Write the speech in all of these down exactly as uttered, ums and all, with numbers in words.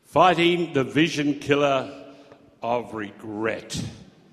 Fighting the vision killer of regret.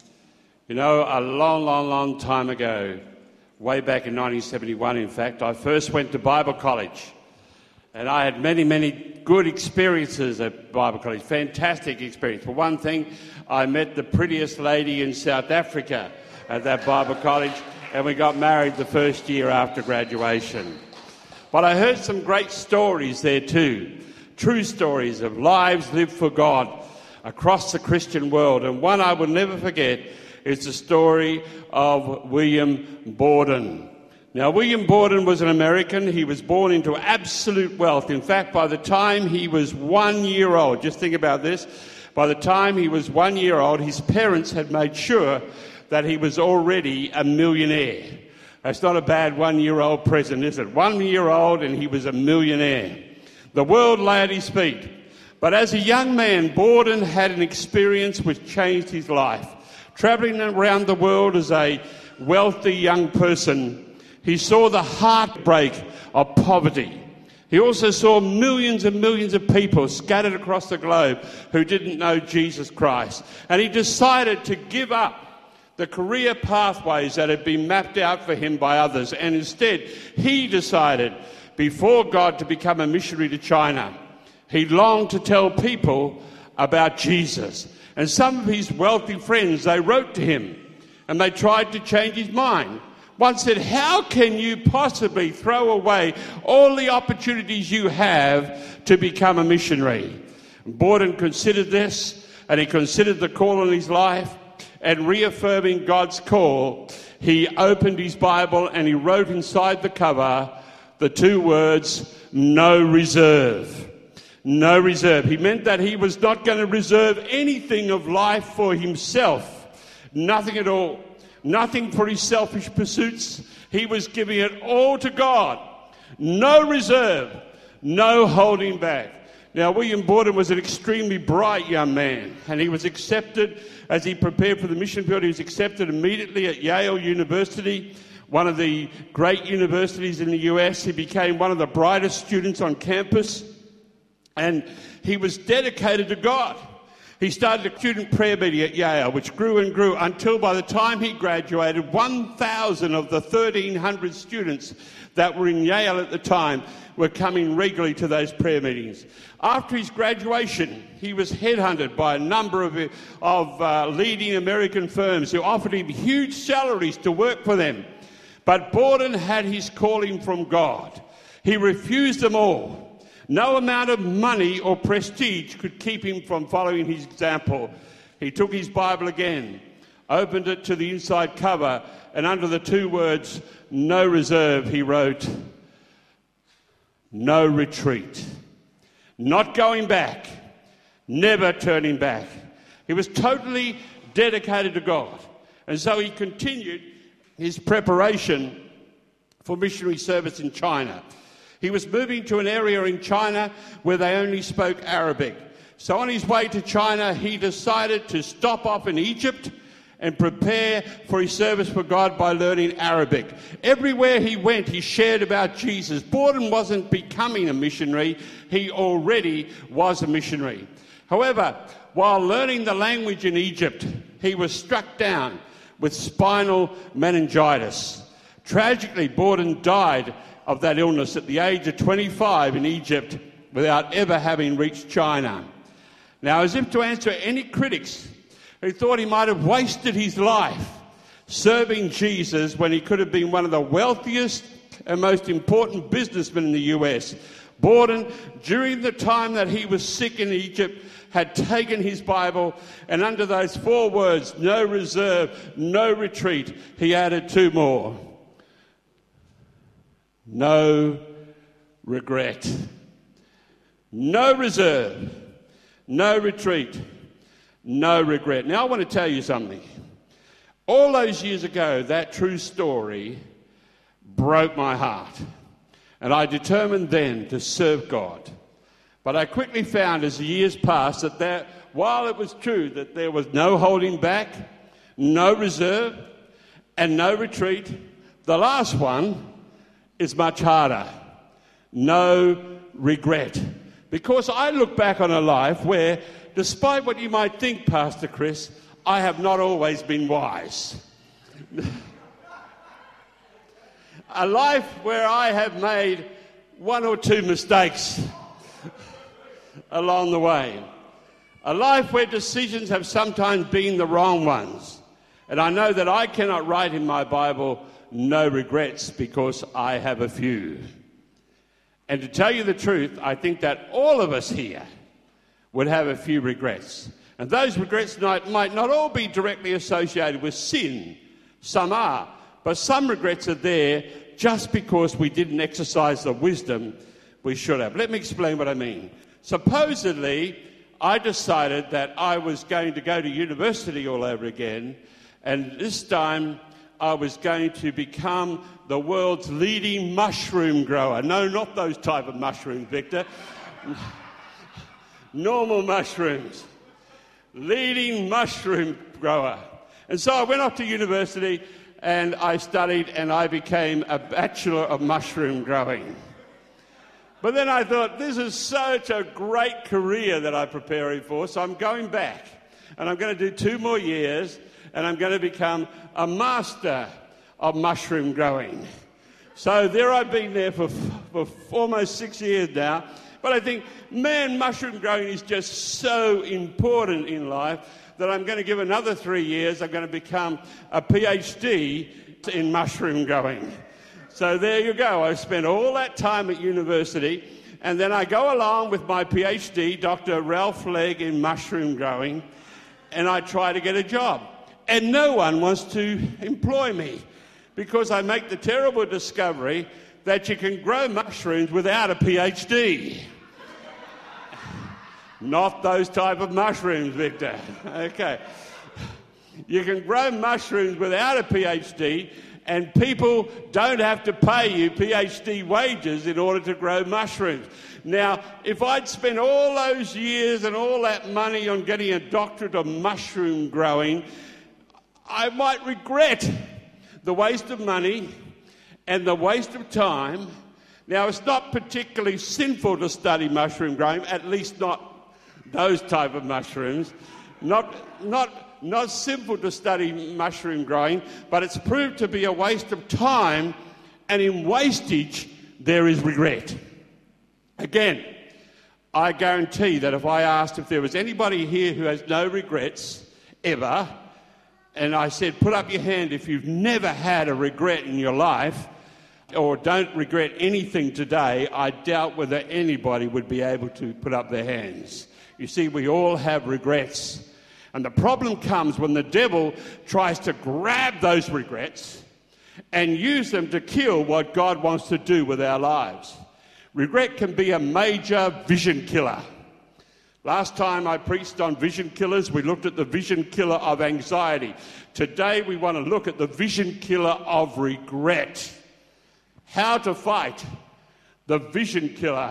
You know, a long, long, long time ago, way back in nineteen seventy-one, in fact, I first went to Bible college. And I had many, many good experiences at Bible college, fantastic experience. For one thing, I met the prettiest lady in South Africa at that Bible college, and we got married the first year after graduation. But I heard some great stories there too. True stories of lives lived for God across the Christian world. And one I will never forget is the story of William Borden. Now, William Borden was an American. He was born into absolute wealth. In fact, by the time he was one year old, just think about this, by the time he was one year old, his parents had made sure that he was already a millionaire. That's not a bad one-year-old present, is it? One year old and he was a millionaire. The world lay at his feet. But as a young man, Borden had an experience which changed his life. Travelling around the world as a wealthy young person, he saw the heartbreak of poverty. He also saw millions and millions of people scattered across the globe who didn't know Jesus Christ. And he decided to give up the career pathways that had been mapped out for him by others. And instead, he decided before God to become a missionary to China. He longed to tell people about Jesus. And some of his wealthy friends, they wrote to him and they tried to change his mind. One said, how can you possibly throw away all the opportunities you have to become a missionary? And Borden considered this, and he considered the call on his life, and reaffirming God's call, he opened his Bible and he wrote inside the cover the two words, no reserve. No reserve. He meant that he was not going to reserve anything of life for himself. Nothing at all. Nothing for his selfish pursuits. He was giving it all to God. No reserve. No holding back. Now, William Borden was an extremely bright young man, and he was accepted, as he prepared for the mission field, he was accepted immediately at Yale University, one of the great universities in the U S. He became one of the brightest students on campus, and he was dedicated to God. He started a student prayer meeting at Yale, which grew and grew until by the time he graduated, one thousand of the thirteen hundred students that were in Yale at the time were coming regularly to those prayer meetings. After his graduation, he was headhunted by a number of, of uh, leading American firms who offered him huge salaries to work for them. But Borden had his calling from God. He refused them all. No amount of money or prestige could keep him from following his example. He took his Bible again, opened it to the inside cover, and under the two words, no reserve, he wrote, no retreat. Not going back, never turning back. He was totally dedicated to God. And so he continued his preparation for missionary service in China. He was moving to an area in China where they only spoke Arabic. So on his way to China, he decided to stop off in Egypt and prepare for his service for God by learning Arabic. Everywhere he went, he shared about Jesus. Borden wasn't becoming a missionary. He already was a missionary. However, while learning the language in Egypt, he was struck down with spinal meningitis. Tragically, Borden died of that illness at the age of twenty-five in Egypt without ever having reached China. Now, as if to answer any critics who thought he might have wasted his life serving Jesus when he could have been one of the wealthiest and most important businessmen in the U S, Borden, during the time that he was sick in Egypt, had taken his Bible, and under those four words, no reserve, no retreat, he added two more. No regret. No reserve. No retreat. No regret. Now, I want to tell you something. All those years ago, that true story broke my heart. And I determined then to serve God. But I quickly found as the years passed that there, while it was true that there was no holding back, no reserve, and no retreat, the last one is much harder. No regret. Because I look back on a life where, despite what you might think, Pastor Chris, I have not always been wise. A life where I have made one or two mistakes along the way. A life where decisions have sometimes been the wrong ones. And I know that I cannot write in my Bible, no regrets, because I have a few. And to tell you the truth, I think that all of us here would have a few regrets. And those regrets might, might not all be directly associated with sin. Some are. But some regrets are there just because we didn't exercise the wisdom we should have. Let me explain what I mean. Supposedly, I decided that I was going to go to university all over again, and this time I was going to become the world's leading mushroom grower. No, not those type of mushrooms, Victor. Normal mushrooms. Leading mushroom grower. And so I went off to university and I studied and I became a Bachelor of Mushroom Growing. But then I thought, this is such a great career that I'm preparing for, so I'm going back. And I'm going to do two more years, and I'm going to become a Master of Mushroom Growing. So there I've been there for, for almost six years now. But I think, man, mushroom growing is just so important in life that I'm going to give another three years. I'm going to become a PhD in mushroom growing. So there you go. I spent all that time at university, and then I go along with my PhD, Doctor Ralph Legg, in mushroom growing, and I try to get a job. And no one wants to employ me because I make the terrible discovery that you can grow mushrooms without a PhD. Not those type of mushrooms, Victor. Okay. You can grow mushrooms without a PhD, and people don't have to pay you PhD wages in order to grow mushrooms. Now, if I'd spent all those years and all that money on getting a doctorate of mushroom growing, I might regret the waste of money and the waste of time. Now, it's not particularly sinful to study mushroom growing, at least not those type of mushrooms. Not, not, not sinful to study mushroom growing, but it's proved to be a waste of time, and in wastage, there is regret. Again, I guarantee that if I asked if there was anybody here who has no regrets ever, and I said, put up your hand if you've never had a regret in your life, or don't regret anything today, I doubt whether anybody would be able to put up their hands. You see, we all have regrets. And the problem comes when the devil tries to grab those regrets and use them to kill what God wants to do with our lives. Regret can be a major vision killer. Last time I preached on vision killers, we looked at the vision killer of anxiety. Today we want to look at the vision killer of regret. How to fight the vision killer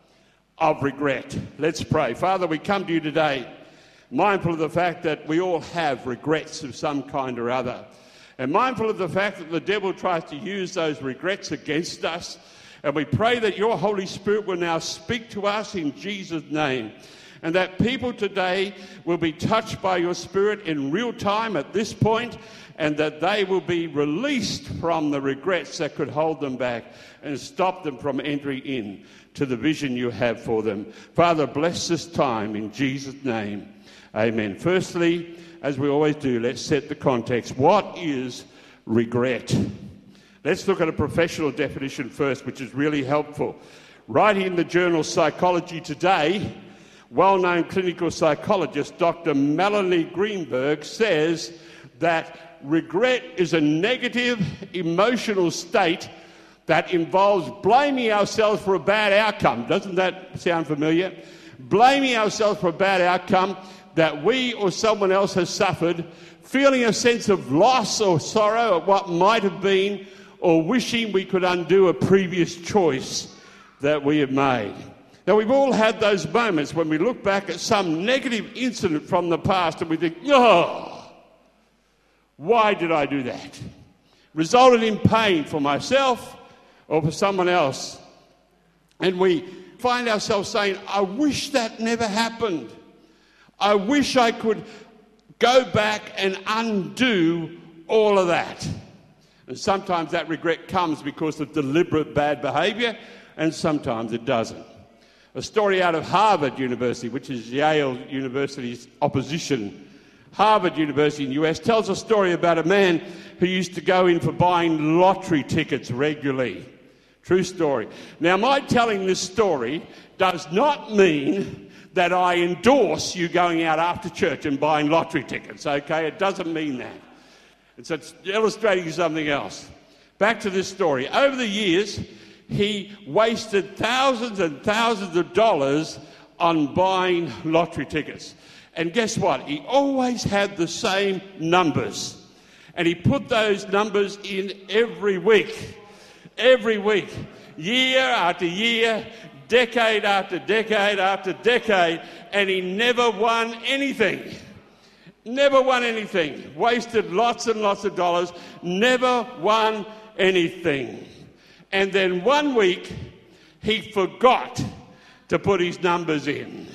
of regret. Let's pray. Father, we come to you today mindful of the fact that we all have regrets of some kind or other, and mindful of the fact that the devil tries to use those regrets against us. And we pray that your Holy Spirit will now speak to us in Jesus' name, and that people today will be touched by your Spirit in real time at this point, and that they will be released from the regrets that could hold them back and stop them from entering in to the vision you have for them. Father, bless this time in Jesus' name. Amen. Firstly, as we always do, let's set the context. What is regret? Let's look at a professional definition first, which is really helpful. Writing in the journal Psychology Today, well-known clinical psychologist Doctor Melanie Greenberg says that regret is a negative emotional state that involves blaming ourselves for a bad outcome. Doesn't that sound familiar? Blaming ourselves for a bad outcome that we or someone else has suffered, feeling a sense of loss or sorrow at what might have been, or wishing we could undo a previous choice that we have made. Now, we've all had those moments when we look back at some negative incident from the past and we think, oh, why did I do that? Resulted in pain for myself or for someone else. And we find ourselves saying, I wish that never happened. I wish I could go back and undo all of that. And sometimes that regret comes because of deliberate bad behaviour, and sometimes it doesn't. A story out of Harvard University, which is Yale University's opposition. Harvard University in the U S tells a story about a man who used to go in for buying lottery tickets regularly. True story. Now, my telling this story does not mean that I endorse you going out after church and buying lottery tickets, okay? It doesn't mean that. It's illustrating something else. Back to this story. Over the years, he wasted thousands and thousands of dollars on buying lottery tickets. And guess what? He always had the same numbers. And he put those numbers in every week. Every week. Year after year, decade after decade after decade. And he never won anything. Never won anything. Wasted lots and lots of dollars. Never won anything. And then one week, he forgot to put his numbers in.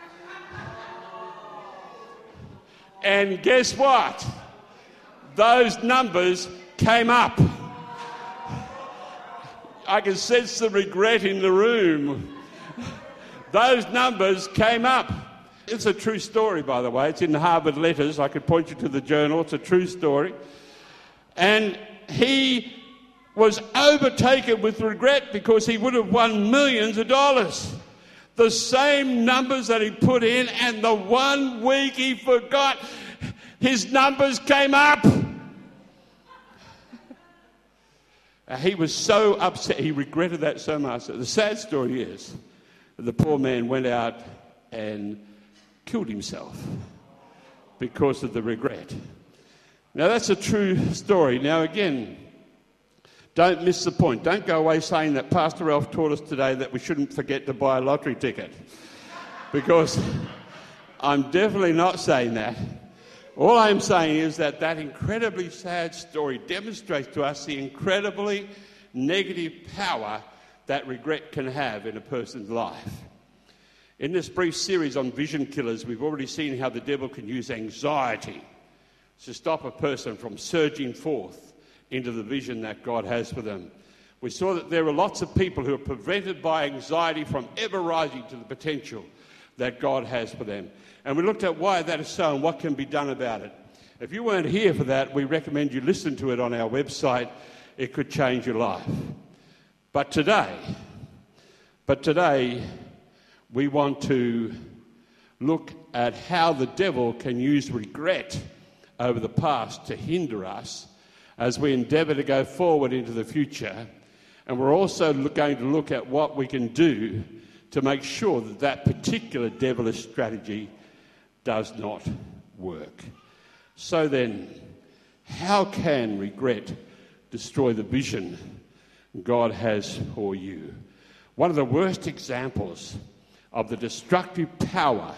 And guess what? Those numbers came up. I can sense the regret in the room. Those numbers came up. It's a true story, by the way. It's in the Harvard Letters. I could point you to the journal. It's a true story. And he was overtaken with regret because he would have won millions of dollars. The same numbers that he put in, and the one week he forgot, his numbers came up. He was so upset. He regretted that so much. The sad story is that the poor man went out and killed himself because of the regret. Now, that's a true story. Now, again, don't miss the point. Don't go away saying that Pastor Ralph taught us today that we shouldn't forget to buy a lottery ticket, because I'm definitely not saying that. All I'm saying is that that incredibly sad story demonstrates to us the incredibly negative power that regret can have in a person's life. In this brief series on vision killers, we've already seen how the devil can use anxiety to stop a person from surging forth into the vision that God has for them. We saw that there are lots of people who are prevented by anxiety from ever rising to the potential that God has for them. And we looked at why that is so and what can be done about it. If you weren't here for that, we recommend you listen to it on our website. It could change your life. But today, but today, we want to look at how the devil can use regret over the past to hinder us as we endeavour to go forward into the future. And we're also going to look at what we can do to make sure that that particular devilish strategy does not work. So then, how can regret destroy the vision God has for you? One of the worst examples of the destructive power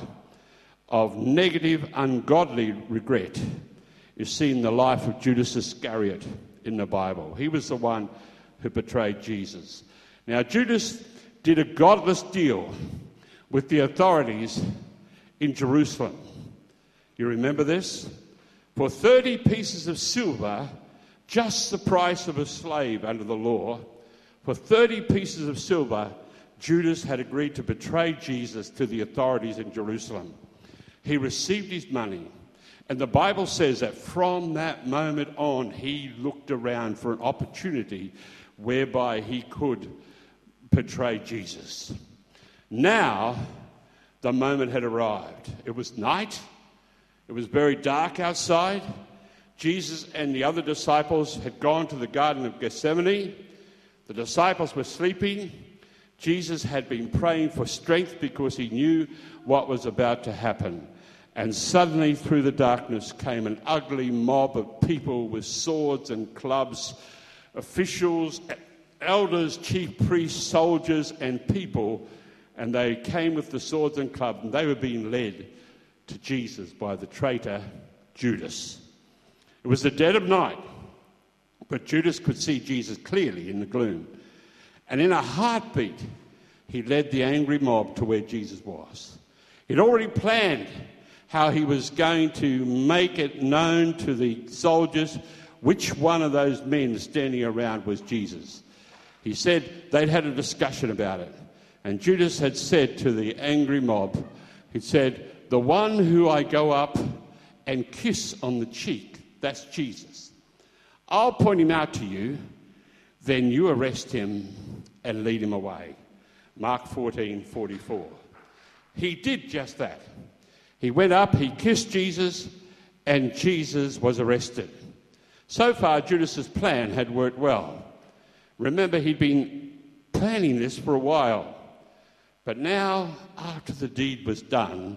of negative, ungodly regret is seen in the life of Judas Iscariot in the Bible. He was the one who betrayed Jesus. Now, Judas did a godless deal with the authorities in Jerusalem. You remember this? For thirty pieces of silver, just the price of a slave under the law, for thirty pieces of silver, Judas had agreed to betray Jesus to the authorities in Jerusalem. He received his money, and the Bible says that from that moment on, he looked around for an opportunity whereby he could betray Jesus. Now, the moment had arrived. It was night. It was very dark outside. Jesus and the other disciples had gone to the Garden of Gethsemane. The disciples were sleeping. Jesus had been praying for strength because he knew what was about to happen. And suddenly, through the darkness, came an ugly mob of people with swords and clubs, officials, elders, chief priests, soldiers, and people. And they came with the swords and clubs, and they were being led to Jesus by the traitor Judas. It was the dead of night, but Judas could see Jesus clearly in the gloom. And in a heartbeat, he led the angry mob to where Jesus was. He'd already planned how he was going to make it known to the soldiers which one of those men standing around was Jesus. He said they'd had a discussion about it. And Judas had said to the angry mob, he said, the one who I go up and kiss on the cheek, that's Jesus. I'll point him out to you, then you arrest him and lead him away. Mark fourteen forty-four. He did just that. He went up, he kissed Jesus, and Jesus was arrested. So far, Judas's plan had worked well. Remember, he'd been planning this for a while. But now, after the deed was done,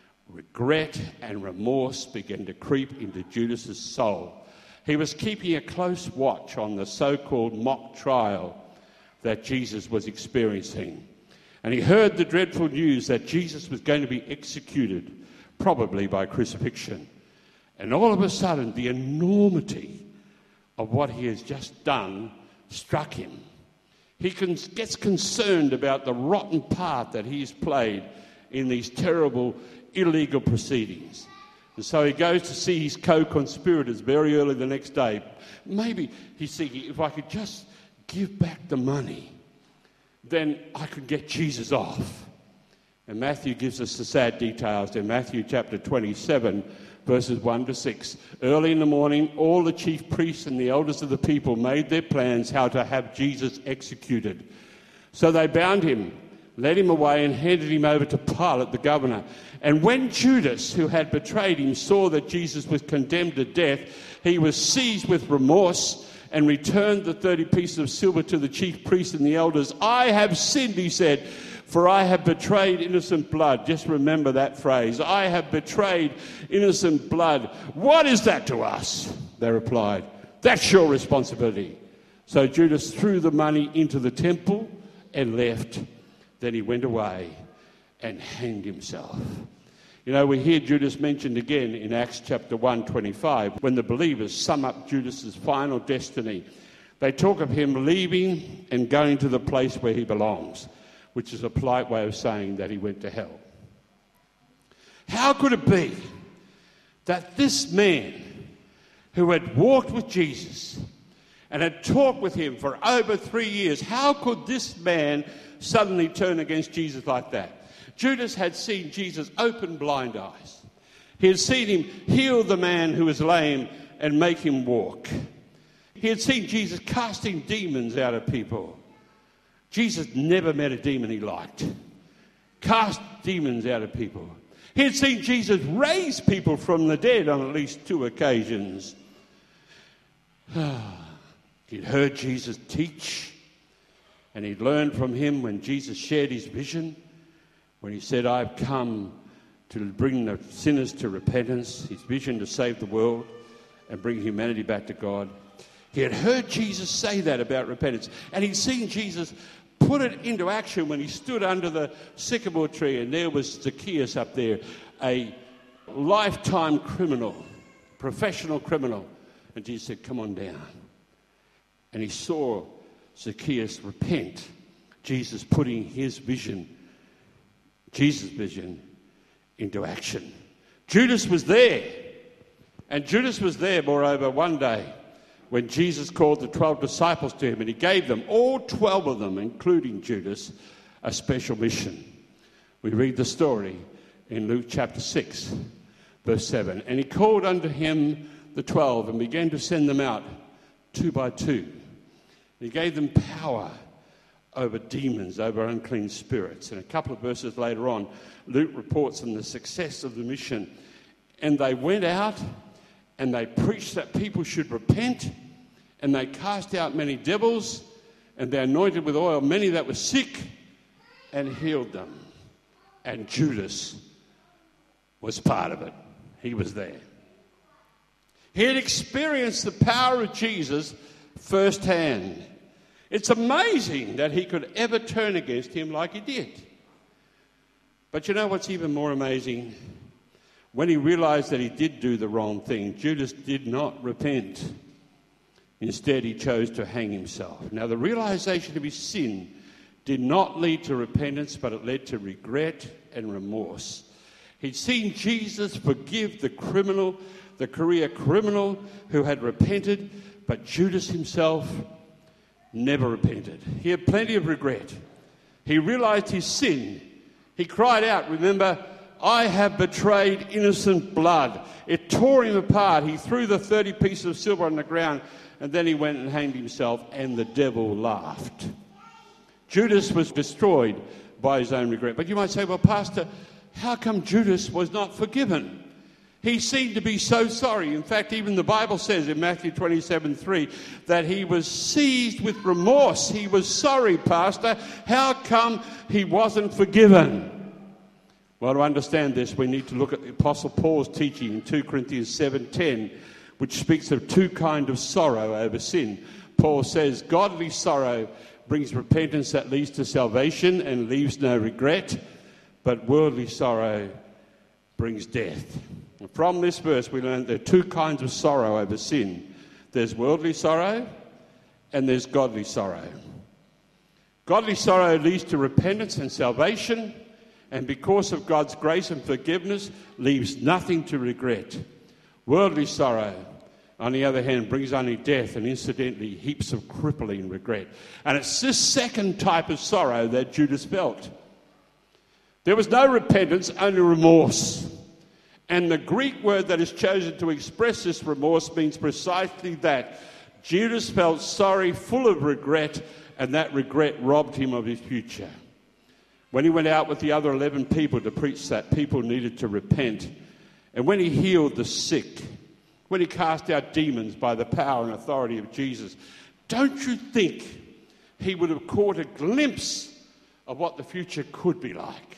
regret and remorse began to creep into Judas's soul. He was keeping a close watch on the so-called mock trial that Jesus was experiencing. And he heard the dreadful news that Jesus was going to be executed, probably by crucifixion. And all of a sudden, the enormity of what he has just done struck him. He con- gets concerned about the rotten part that he's played in these terrible, illegal proceedings. And so he goes to see his co-conspirators very early the next day. Maybe he's thinking, if I could just give back the money, then I could get Jesus off. And Matthew gives us the sad details in Matthew chapter twenty-seven, verses one to six. Early in the morning, all the chief priests and the elders of the people made their plans how to have Jesus executed. So they bound him, led him away, and handed him over to Pilate, the governor. And when Judas, who had betrayed him, saw that Jesus was condemned to death, he was seized with remorse and returned the thirty pieces of silver to the chief priests and the elders. I have sinned, he said, for I have betrayed innocent blood. Just remember that phrase. I have betrayed innocent blood. What is that to us? They replied. That's your responsibility. So Judas threw the money into the temple and left. Then he went away and hanged himself. You know, we hear Judas mentioned again in Acts chapter one twenty-five, when the believers sum up Judas's final destiny. They talk of him leaving and going to the place where he belongs, which is a polite way of saying that he went to hell. How could it be that this man who had walked with Jesus and had talked with him for over three years, how could this man suddenly turn against Jesus like that? Judas had seen Jesus open blind eyes. He had seen him heal the man who was lame and make him walk. He had seen Jesus casting demons out of people. Jesus never met a demon he liked. Cast demons out of people. He had seen Jesus raise people from the dead on at least two occasions. He'd heard Jesus teach, and he'd learned from him when Jesus shared his vision, when he said, I've come to bring the sinners to repentance, his vision to save the world and bring humanity back to God. He had heard Jesus say that about repentance, and he'd seen Jesus put it into action when he stood under the sycamore tree, and there was Zacchaeus up there, a lifetime criminal, professional criminal. And Jesus said, come on down. And he saw Zacchaeus repent, Jesus putting his vision, Jesus' vision, into action. Judas was there. And Judas was there, moreover, one day when Jesus called the twelve disciples to him, and he gave them, all twelve of them, including Judas, a special mission. We read the story in Luke chapter six, verse seven. And he called unto him the twelve and began to send them out two by two. He gave them power over demons, over unclean spirits. And a couple of verses later on, Luke reports on the success of the mission. And they went out and they preached that people should repent, and they cast out many devils, and they anointed with oil many that were sick and healed them. And Judas was part of it. He was there. He had experienced the power of Jesus firsthand. It's amazing that he could ever turn against him like he did. But you know what's even more amazing? When he realized that he did do the wrong thing, Judas did not repent. Instead, he chose to hang himself. Now, the realization of his sin did not lead to repentance, but it led to regret and remorse. He'd seen Jesus forgive the criminal, the career criminal who had repented, but Judas himself never repented. He had plenty of regret. He realized his sin. He cried out, remember, I have betrayed innocent blood. It tore him apart. He threw the thirty pieces of silver on the ground, and then he went and hanged himself, and the devil laughed. Judas was destroyed by his own regret. But you might say, well, Pastor, how come Judas was not forgiven? He seemed to be so sorry. In fact, even the Bible says in Matthew twenty-seven three that he was seized with remorse. He was sorry, Pastor. How come he wasn't forgiven? Well, to understand this, we need to look at the Apostle Paul's teaching in two Corinthians seven ten, which speaks of two kinds of sorrow over sin. Paul says, godly sorrow brings repentance that leads to salvation and leaves no regret, but worldly sorrow brings death. And from this verse, we learn there are two kinds of sorrow over sin. There's worldly sorrow and there's godly sorrow. Godly sorrow leads to repentance and salvation, and because of God's grace and forgiveness, leaves nothing to regret. Worldly sorrow, on the other hand, brings only death and incidentally heaps of crippling regret. And it's this second type of sorrow that Judas felt. There was no repentance, only remorse. And the Greek word that is chosen to express this remorse means precisely that. Judas felt sorry, full of regret, and that regret robbed him of his future. When he went out with the other eleven people to preach that people needed to repent, and when he healed the sick, when he cast out demons by the power and authority of Jesus, don't you think he would have caught a glimpse of what the future could be like?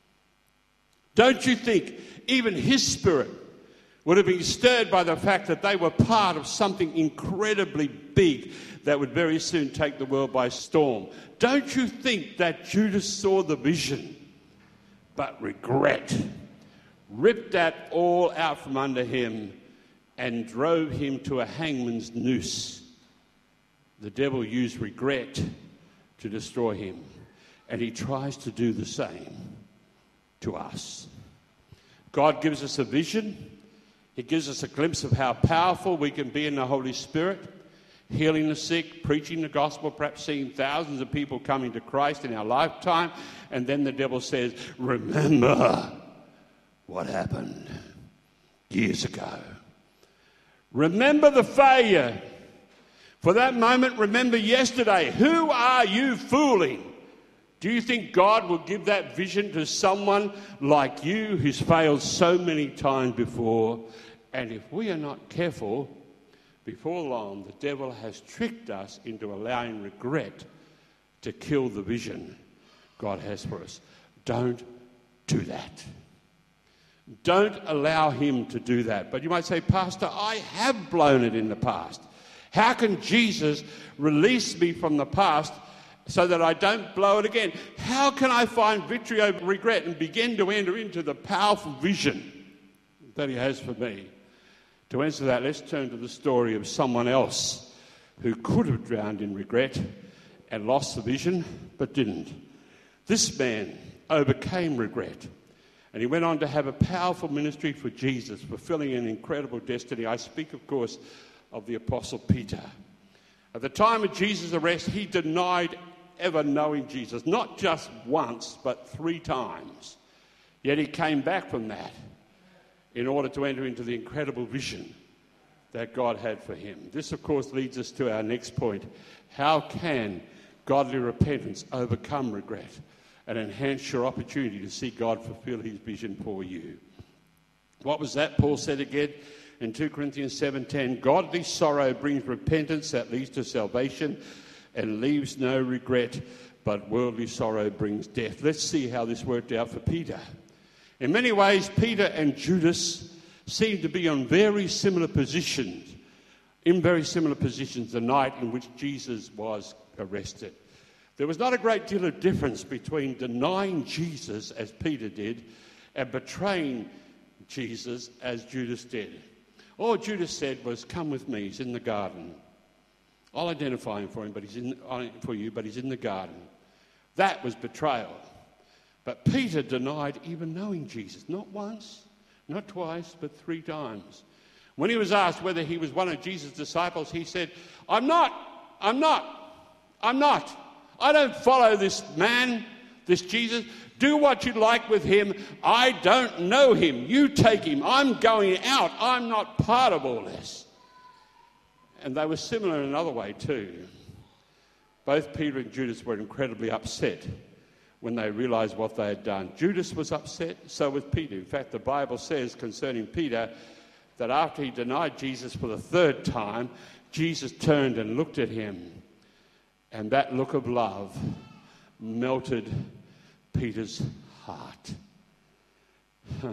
Don't you think even his spirit would have been stirred by the fact that they were part of something incredibly big that would very soon take the world by storm? Don't you think that Judas saw the vision, but regret ripped that all out from under him and drove him to a hangman's noose? The devil used regret to destroy him, and he tries to do the same to us. God gives us a vision. He gives us a glimpse of how powerful we can be in the Holy Spirit, healing the sick, preaching the gospel, perhaps seeing thousands of people coming to Christ in our lifetime. And then the devil says, remember what happened years ago. Remember the failure. For that moment, remember yesterday. Who are you fooling? Do you think God will give that vision to someone like you who's failed so many times before? And if we are not careful, before long, the devil has tricked us into allowing regret to kill the vision God has for us. Don't do that. Don't allow him to do that. But you might say, Pastor, I have blown it in the past. How can Jesus release me from the past so that I don't blow it again? How can I find victory over regret and begin to enter into the powerful vision that he has for me? To answer that, let's turn to the story of someone else who could have drowned in regret and lost the vision, but didn't. This man overcame regret, and he went on to have a powerful ministry for Jesus, fulfilling an incredible destiny. I speak, of course, of the Apostle Peter. At the time of Jesus' arrest, he denied ever knowing Jesus, not just once, but three times. Yet he came back from that in order to enter into the incredible vision that God had for him. This, of course, leads us to our next point. How can godly repentance overcome regret and enhance your opportunity to see God fulfill his vision for you? What was that Paul said again in two Corinthians seven ten? Godly sorrow brings repentance that leads to salvation and leaves no regret, but worldly sorrow brings death. Let's see how this worked out for Peter. In many ways, Peter and Judas seemed to be on very similar positions, in very similar positions the night in which Jesus was arrested. There was not a great deal of difference between denying Jesus, as Peter did, and betraying Jesus, as Judas did. All Judas said was, come with me, he's in the garden. I'll identify him for him, but he's in, for you, but he's in the garden. That was betrayal. But Peter denied even knowing Jesus, not once, not twice, but three times. When he was asked whether he was one of Jesus' disciples, he said, I'm not, I'm not, I'm not. I don't follow this man, this Jesus. Do what you like with him. I don't know him. You take him. I'm going out. I'm not part of all this. And they were similar in another way too. Both Peter and Judas were incredibly upset when they realized what they had done. Judas was upset, so was Peter. In fact, the Bible says concerning Peter that after he denied Jesus for the third time, Jesus turned and looked at him. And that look of love melted Peter's heart. Huh.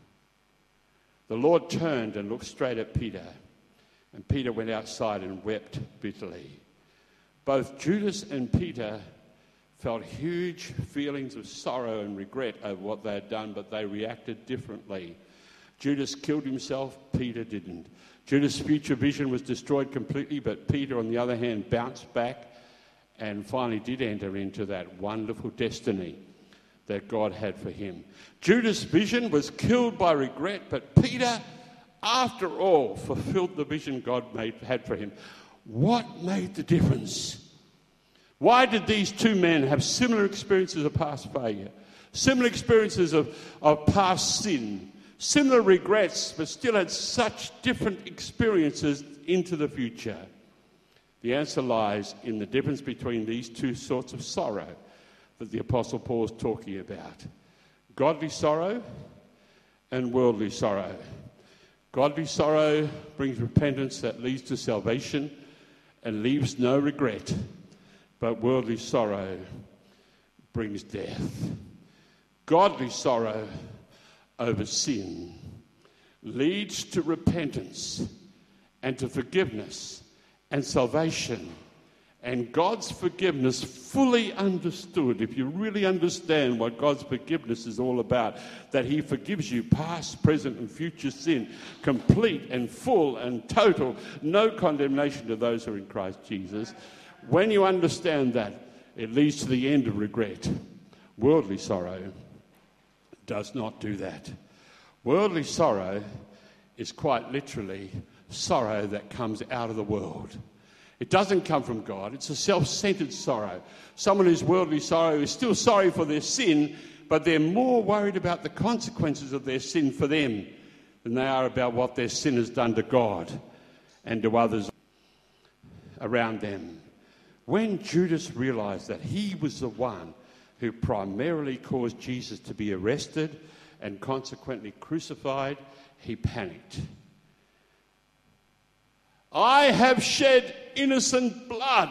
The Lord turned and looked straight at Peter. And Peter went outside and wept bitterly. Both Judas and Peter felt huge feelings of sorrow and regret over what they had done, but they reacted differently. Judas killed himself, Peter didn't. Judas' future vision was destroyed completely, but Peter, on the other hand, bounced back and finally did enter into that wonderful destiny that God had for him. Judas' vision was killed by regret, but Peter, after all, fulfilled the vision God made, had for him. What made the difference? Why did these two men have similar experiences of past failure, similar experiences of, of past sin, similar regrets, but still had such different experiences into the future? The answer lies in the difference between these two sorts of sorrow that the Apostle Paul is talking about. Godly sorrow and worldly sorrow. Godly sorrow brings repentance that leads to salvation and leaves no regret. But worldly sorrow brings death. Godly sorrow over sin leads to repentance and to forgiveness and salvation. And God's forgiveness fully understood, if you really understand what God's forgiveness is all about, that he forgives you past, present, and future sin, complete and full and total, no condemnation to those who are in Christ Jesus. When you understand that, it leads to the end of regret. Worldly sorrow does not do that. Worldly sorrow is quite literally sorrow that comes out of the world. It doesn't come from God. It's a self-centered sorrow. Someone who's worldly sorrow is still sorry for their sin, but they're more worried about the consequences of their sin for them than they are about what their sin has done to God and to others around them. When Judas realized that he was the one who primarily caused Jesus to be arrested and consequently crucified, he panicked. I have shed innocent blood.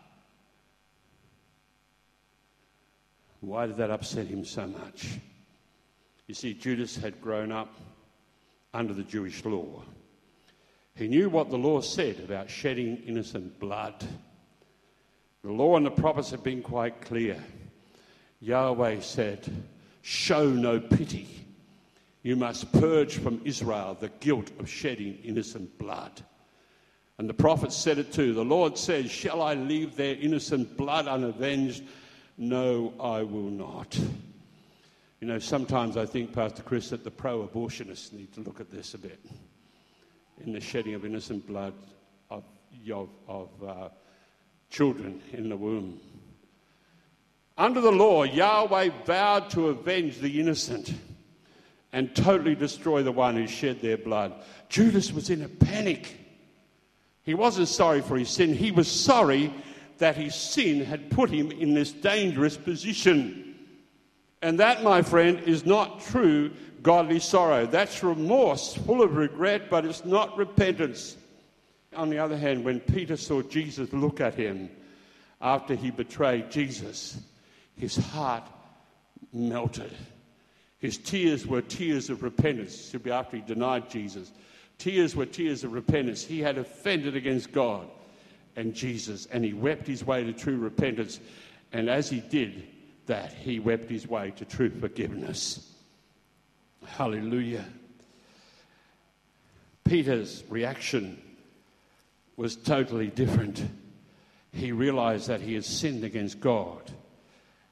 Why did that upset him so much? You see, Judas had grown up under the Jewish law. He knew what the law said about shedding innocent blood. The law and the prophets have been quite clear. Yahweh said, show no pity. You must purge from Israel the guilt of shedding innocent blood. And the prophets said it too. The Lord says, shall I leave their innocent blood unavenged? No, I will not. You know, sometimes I think, Pastor Chris, that the pro-abortionists need to look at this a bit. In the shedding of innocent blood of, of, of uh, children in the womb. Under the law, Yahweh vowed to avenge the innocent and totally destroy the one who shed their blood. Judas was in a panic. He wasn't sorry for his sin. He was sorry that his sin had put him in this dangerous position. And that, my friend, is not true godly sorrow. That's remorse, full of regret, but it's not repentance. On the other hand, when Peter saw Jesus look at him after he betrayed Jesus, his heart melted. His tears were tears of repentance. It should be after he denied Jesus. Tears were tears of repentance. He had offended against God and Jesus, and he wept his way to true repentance. And as he did that, he wept his way to true forgiveness. Hallelujah. Peter's reaction was totally different. He realized that he had sinned against God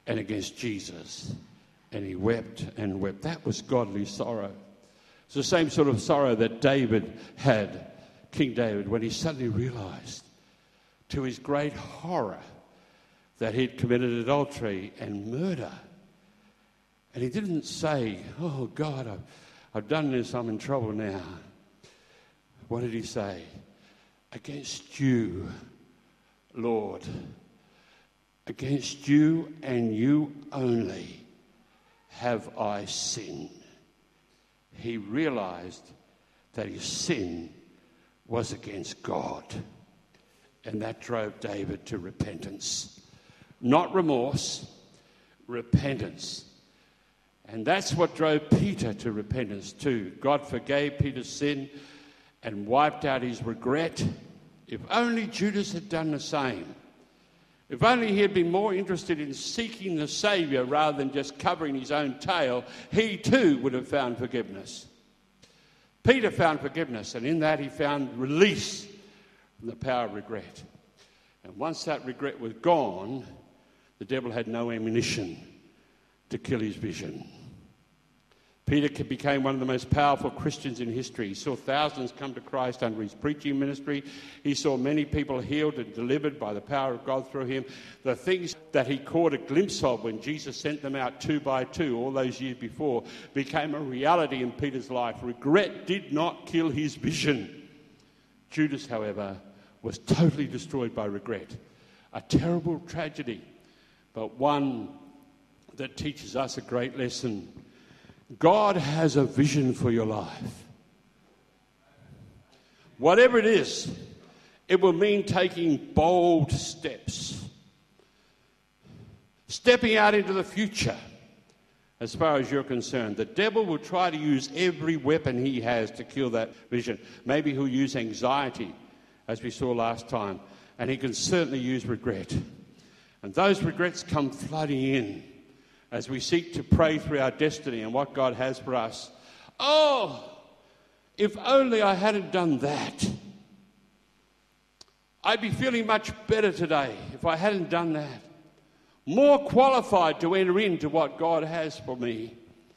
and against Jesus. And he wept and wept. That was godly sorrow. It's the same sort of sorrow that David had, King David, when he suddenly realized, to his great horror, that he'd committed adultery and murder. And he didn't say, oh God, I've, I've done this, I'm in trouble now. What did he say? Against you, Lord, against you and you only have I sinned. He realized that his sin was against God. And that drove David to repentance. Not remorse, repentance. And that's what drove Peter to repentance too. God forgave Peter's sin and wiped out his regret. If only Judas had done the same. If only he had been more interested in seeking the Saviour rather than just covering his own tail, he too would have found forgiveness. Peter found forgiveness, and in that he found release from the power of regret. And once that regret was gone, the devil had no ammunition to kill his vision. Peter became one of the most powerful Christians in history. He saw thousands come to Christ under his preaching ministry. He saw many people healed and delivered by the power of God through him. The things that he caught a glimpse of when Jesus sent them out two by two all those years before became a reality in Peter's life. Regret did not kill his vision. Judas, however, was totally destroyed by regret. A terrible tragedy, but one that teaches us a great lesson. God has a vision for your life. Whatever it is, it will mean taking bold steps. Stepping out into the future, as far as you're concerned. The devil will try to use every weapon he has to kill that vision. Maybe he'll use anxiety, as we saw last time. And he can certainly use regret. And those regrets come flooding in as we seek to pray through our destiny and what God has for us. Oh, if only I hadn't done that. I'd be feeling much better today if I hadn't done that. More qualified to enter into what God has for me.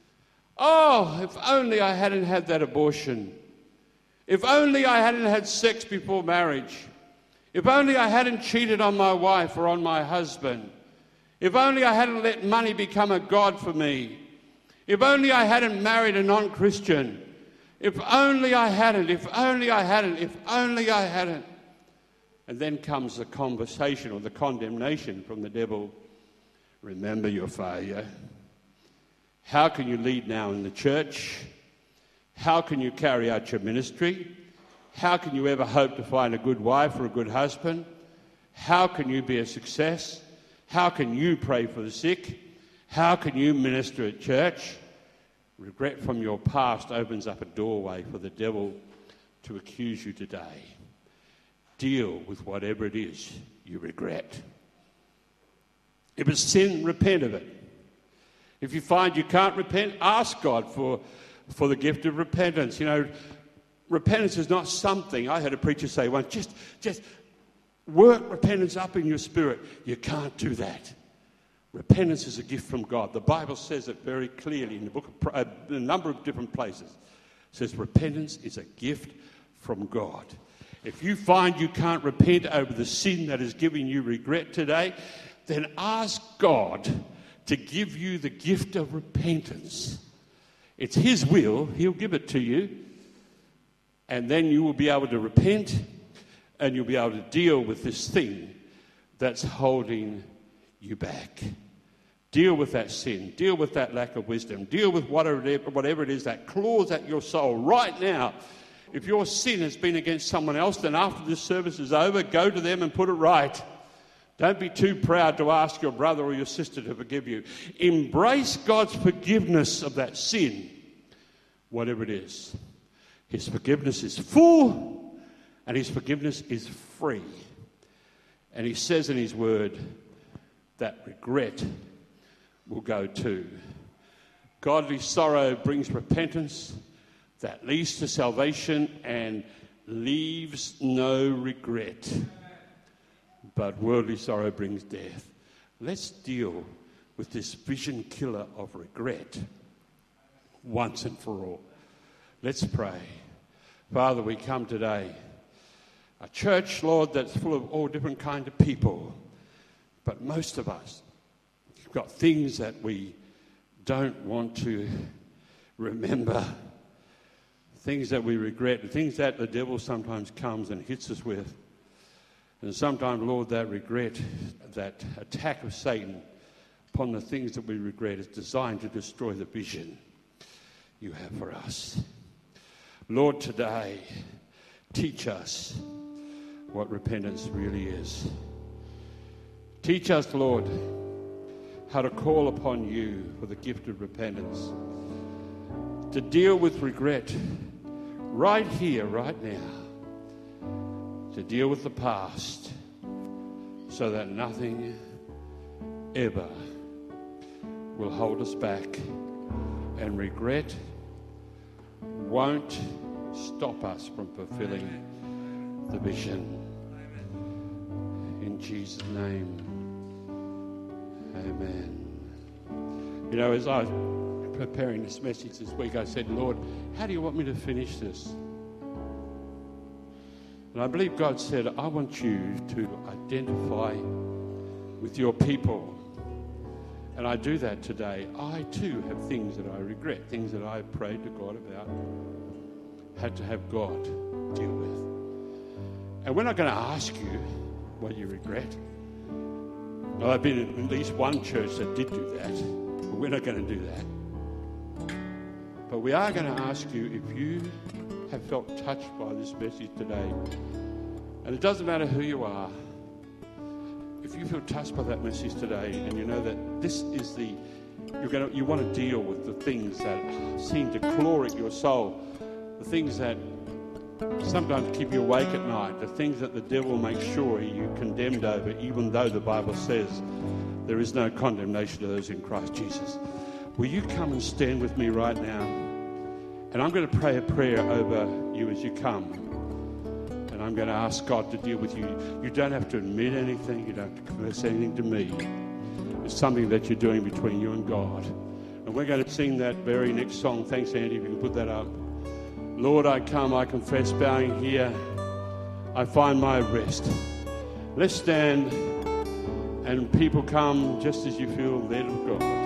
Oh, if only I hadn't had that abortion. If only I hadn't had sex before marriage. If only I hadn't cheated on my wife or on my husband. If only I hadn't let money become a god for me. If only I hadn't married a non-Christian. If only I hadn't, if only I hadn't, if only I hadn't. And then comes the conversation or the condemnation from the devil. Remember your failure. How can you lead now in the church? How can you carry out your ministry? How can you ever hope to find a good wife or a good husband? How can you be a success? How can you pray for the sick? How can you minister at church? Regret from your past opens up a doorway for the devil to accuse you today. Deal with whatever it is you regret. If it's sin, repent of it. If you find you can't repent, ask God for, for the gift of repentance. You know, repentance is not something, I heard a preacher say once, just, just work repentance up in your spirit. You can't do that. Repentance is a gift from God. The Bible says it very clearly in the book of, uh, in a number of different places. It says repentance is a gift from God. If you find you can't repent over the sin that is giving you regret today, then ask God to give you the gift of repentance. It's His will. He'll give it to you. And then you will be able to repent and you'll be able to deal with this thing that's holding you back. Deal with that sin. Deal with that lack of wisdom. Deal with whatever, whatever it is that claws at your soul right now. If your sin has been against someone else, then after this service is over, go to them and put it right. Don't be too proud to ask your brother or your sister to forgive you. Embrace God's forgiveness of that sin, whatever it is. His forgiveness is full and His forgiveness is free. And He says in His word that regret will go too. Godly sorrow brings repentance that leads to salvation and leaves no regret. But worldly sorrow brings death. Let's deal with this vision killer of regret once and for all. Let's pray. Father, we come today, a church, Lord, that's full of all different kinds of people, but most of us have got things that we don't want to remember, things that we regret, things that the devil sometimes comes and hits us with. And sometimes, Lord, that regret, that attack of Satan upon the things that we regret is designed to destroy the vision you have for us. Lord, today, teach us what repentance really is. Teach us, Lord, how to call upon you for the gift of repentance, to deal with regret right here, right now, to deal with the past so that nothing ever will hold us back, and regret won't stop us from fulfilling Amen. The vision. Amen. In Jesus' name, amen. You know, as I was preparing this message this week, I said, Lord, how do you want me to finish this? And I believe God said, I want you to identify with your people. And I do that today. I too have things that I regret, things that I've prayed to God about, had to have God deal with. And we're not going to ask you what you regret. Well, I've been in at least one church that did do that, but we're not going to do that. But we are going to ask you if you have felt touched by this message today. And it doesn't matter who you are. If you feel touched by that message today and you know that this is the, you're going to, you want to deal with the things that seem to claw at your soul, the things that sometimes keep you awake at night, the things that the devil makes sure you're condemned over, even though the Bible says there is no condemnation to those in Christ Jesus. Will you come and stand with me right now? And I'm going to pray a prayer over you as you come. And I'm going to ask God to deal with you. You don't have to admit anything. You don't have to confess anything to me. It's something that you're doing between you and God. And we're going to sing that very next song. Thanks, Andy, if you can put that up. Lord, I come, I confess, bowing here. I find my rest. Let's stand, and people come just as you feel led of God.